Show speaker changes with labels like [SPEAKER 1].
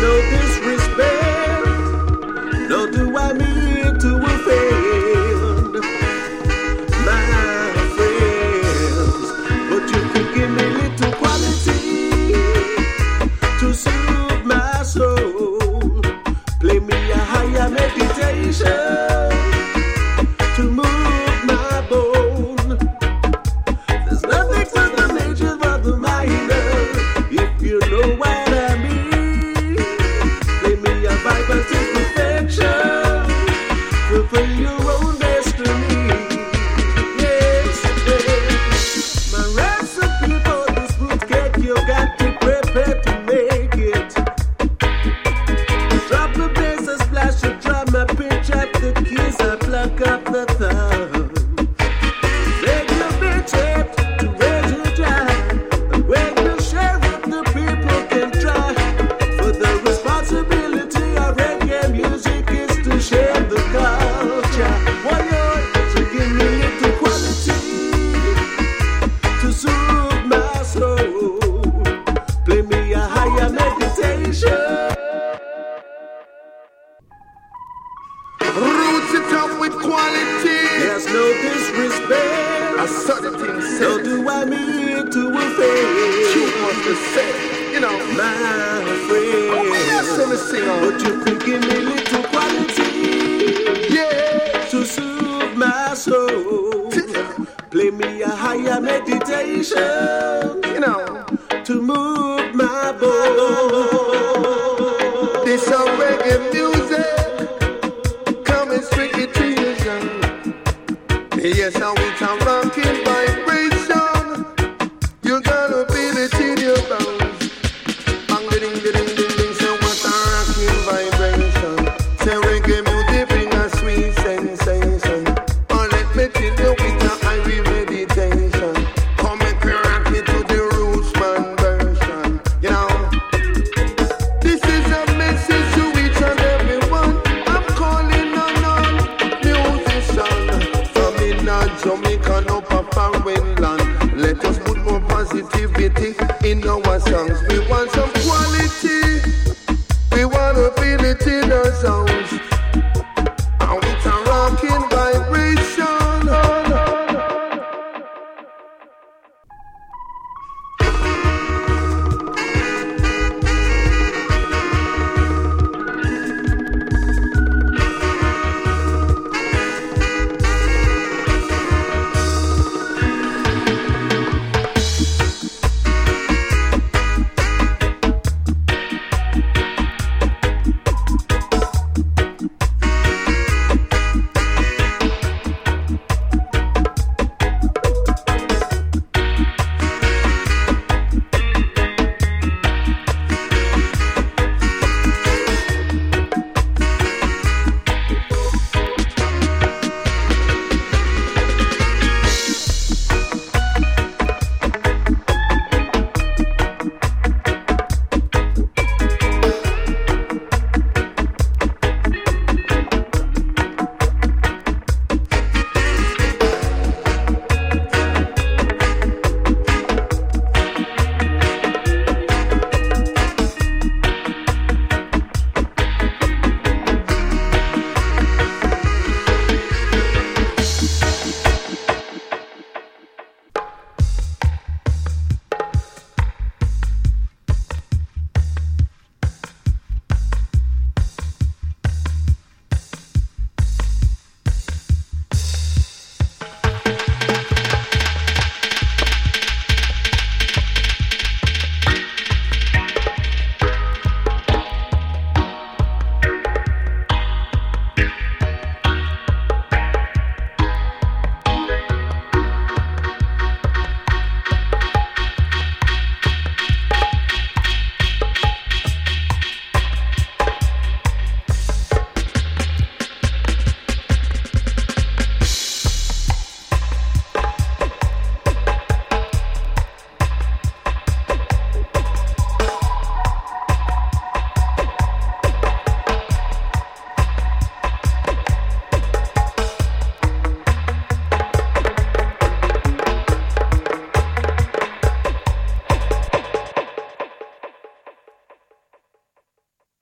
[SPEAKER 1] no disrespect, nor do I mean to offend my friends, but you could give me little quality to soothe my soul. Play me a higher meditation to move my bone. There's nothing for the major but the minor, if you know what I mean. Play me a Bible to perfection, fulfill your own destiny. Yes, yes. My recipe for this fruit cake, you got to prepare to make it. Drop the bass, a splash, a drum, a pinch up the keys, I pluck up the thumb. Make your bitch up to raise your drive, and when you share it, the people can try. For the responsibility of reggae music is to share the culture. Why not? So give me little quality to soothe my soul. Play me a higher meditation.
[SPEAKER 2] Roots it up with quality.
[SPEAKER 1] There's no disrespect,
[SPEAKER 2] A certain thing
[SPEAKER 1] nor
[SPEAKER 2] said.
[SPEAKER 1] do I mean to offend
[SPEAKER 2] You must have said, you know.
[SPEAKER 1] my
[SPEAKER 2] Yes,
[SPEAKER 1] friends.
[SPEAKER 2] let me sing on.
[SPEAKER 1] But you could give me little quality
[SPEAKER 2] Yeah.
[SPEAKER 1] to soothe my soul. Play me a higher meditation
[SPEAKER 2] You know.
[SPEAKER 1] to move my bone.
[SPEAKER 2] This is reggae music coming strictly to you, son. Yes, now it's a rocking vibration. You gotta feel it in your bones. Bang, ding, ding, ding, ding. Say what's a rocking vibration? Say reggae music bring a sweet sensation. Oh, let me tell you with a high meditation. Come and rock it to the roots man version. You know. This is a message to each and everyone. I'm calling on all musicians from in Jamaica, no Papa Winland. Let us put more positivity in our songs. We want some quality.